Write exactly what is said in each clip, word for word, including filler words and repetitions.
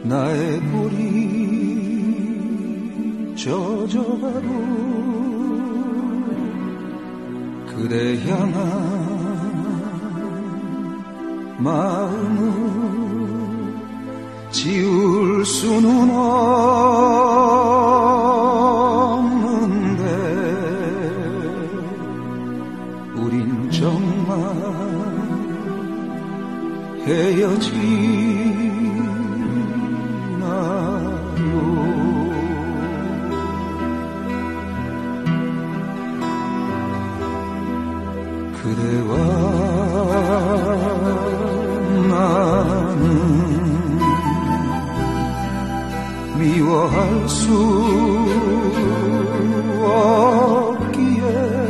나의 볼이 젖어가고 그대 향한 마음을 지울 수는 없는데 우린 정말 헤어지나요? 그대와 나는 미워할 수 없기에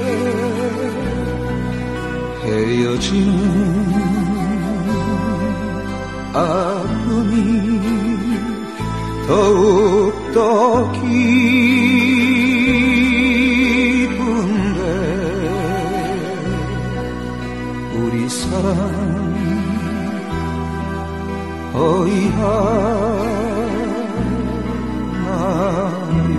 헤어지는 아픔이 더욱더 깊은데 우리 사랑 어이하나요?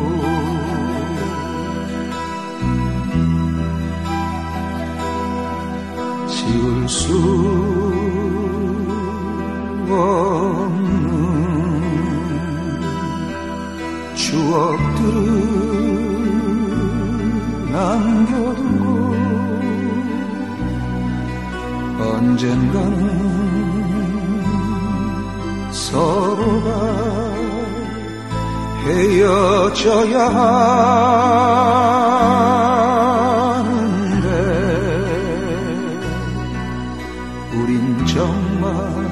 지울 수 없는 추억들을 남겨두고 언젠가는 서로가 헤어져야 하는데 우린 정말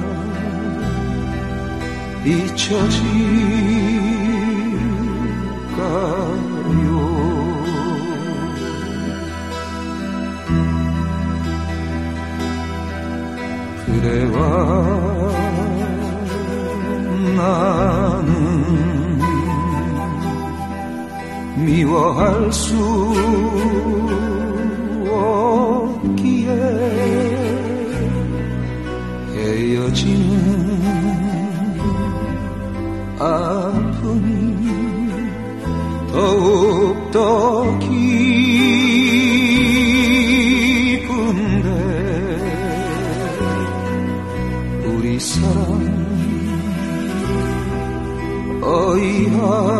잊혀질까요? 그대와 나는 미워할 수 없기에 헤어지는 아픔이 더욱더 깊은데 우리 사랑 어이하